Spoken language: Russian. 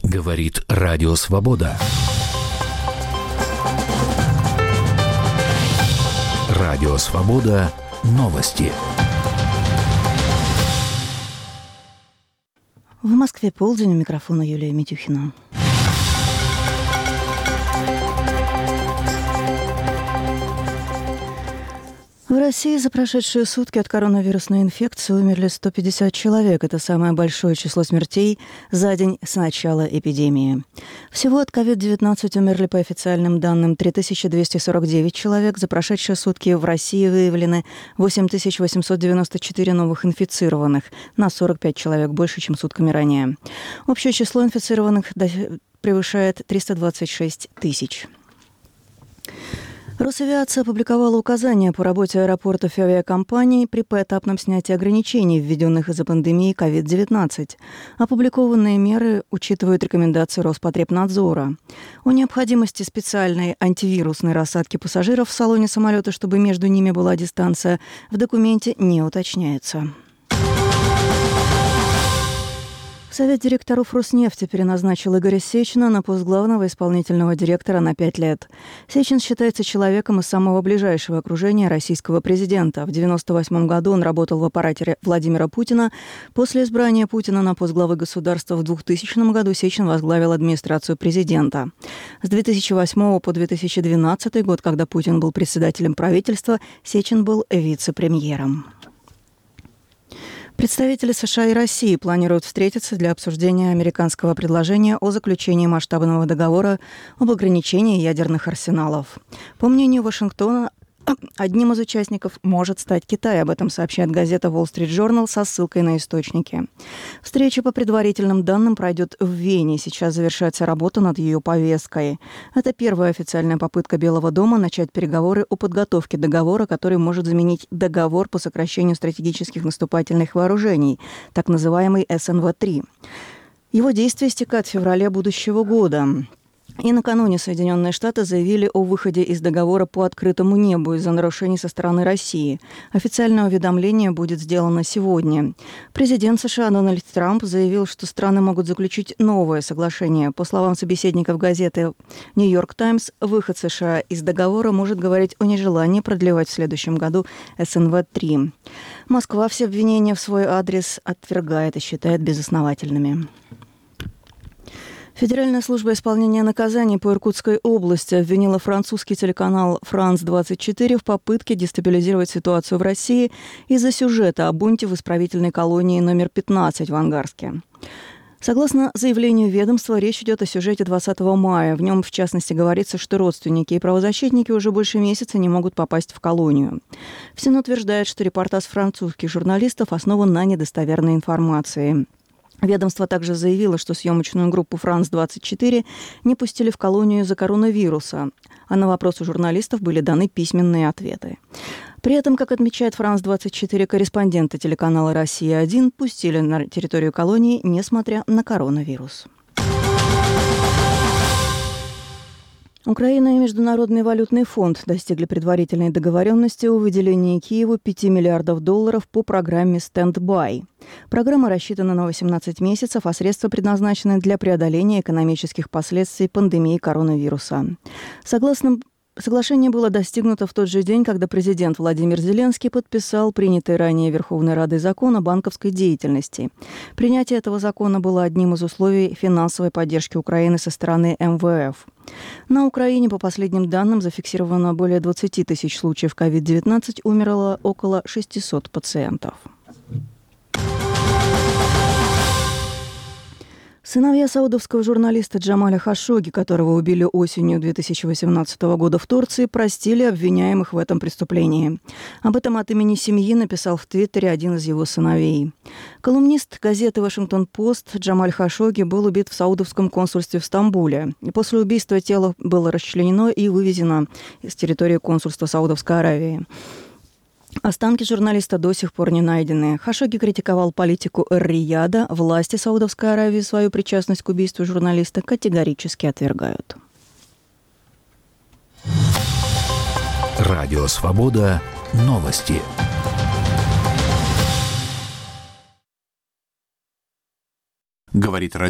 Говорит Радио Свобода. Радио Свобода. Новости. В Москве полдень, у микрофона Юлия Митюхина. В России за прошедшие сутки от коронавирусной инфекции умерли 150 человек. Это самое большое число смертей за день с начала эпидемии. Всего от COVID-19 умерли по официальным данным 3249 человек. За прошедшие сутки в России выявлены 8894 новых инфицированных, на 45 человек больше, чем сутками ранее. Общее число инфицированных превышает 326 тысяч. Росавиация опубликовала указания по работе аэропортов и авиакомпаний при поэтапном снятии ограничений, введенных из-за пандемии COVID-19. Опубликованные меры учитывают рекомендации Роспотребнадзора. О необходимости специальной антивирусной рассадки пассажиров в салоне самолета, чтобы между ними была дистанция, в документе не уточняется. Совет директоров Роснефти переназначил Игоря Сечина на пост главного исполнительного директора на 5 лет. Сечин считается человеком из самого ближайшего окружения российского президента. В 1998 году он работал в аппарате Владимира Путина. После избрания Путина на пост главы государства в 2000 году Сечин возглавил администрацию президента. С 2008 по 2012 год, когда Путин был председателем правительства, Сечин был вице-премьером. Представители США и России планируют встретиться для обсуждения американского предложения о заключении масштабного договора об ограничении ядерных арсеналов. По мнению Вашингтона, одним из участников может стать Китай. Об этом сообщает газета Wall Street Journal со ссылкой на источники. Встреча по предварительным данным пройдет в Вене. Сейчас завершается работа над ее повесткой. Это первая официальная попытка Белого дома начать переговоры о подготовке договора, который может заменить договор по сокращению стратегических наступательных вооружений, так называемый СНВ-3. Его действие истекает в феврале будущего года. И накануне Соединенные Штаты заявили о выходе из договора по открытому небу из-за нарушений со стороны России. Официальное уведомление будет сделано сегодня. Президент США Дональд Трамп заявил, что страны могут заключить новое соглашение. По словам собеседников газеты «Нью-Йорк Таймс», выход США из договора может говорить о нежелании продлевать в следующем году СНВ-3. Москва все обвинения в свой адрес отвергает и считает безосновательными. Федеральная служба исполнения наказаний по Иркутской области обвинила французский телеканал «France-24» в попытке дестабилизировать ситуацию в России из-за сюжета о бунте в исправительной колонии номер 15 в Ангарске. Согласно заявлению ведомства, речь идет о сюжете 20 мая. В нем, в частности, говорится, что родственники и правозащитники уже больше месяца не могут попасть в колонию. ФСИН утверждает, что репортаж французских журналистов основан на недостоверной информации. Ведомство также заявило, что съемочную группу «France-24» не пустили в колонию из-за коронавируса, а на вопросы журналистов были даны письменные ответы. При этом, как отмечает «France-24», корреспонденты телеканала «Россия-1» пустили на территорию колонии, несмотря на коронавирус. Украина и Международный валютный фонд достигли предварительной договоренности о выделении Киеву $5 миллиардов по программе «Стенд-бай». Программа рассчитана на 18 месяцев, а средства предназначены для преодоления экономических последствий пандемии коронавируса. Соглашение было достигнуто в тот же день, когда президент Владимир Зеленский подписал принятый ранее Верховной Радой закон о банковской деятельности. Принятие этого закона было одним из условий финансовой поддержки Украины со стороны МВФ. На Украине, по последним данным, зафиксировано более 20 тысяч случаев COVID-19, умерло около 600 пациентов. Сыновья саудовского журналиста Джамаля Хашогги, которого убили осенью 2018 года в Турции, простили обвиняемых в этом преступлении. Об этом от имени семьи написал в Твиттере один из его сыновей. Колумнист газеты «Вашингтон-Пост» Джамаль Хашогги был убит в саудовском консульстве в Стамбуле. И после убийства тело было расчленено и вывезено с территории консульства Саудовской Аравии. Останки журналиста до сих пор не найдены. Хашогги критиковал политику Эр-Рияда. Власти Саудовской Аравии свою причастность к убийству журналиста категорически отвергают. Радио Свобода. Новости. Говорит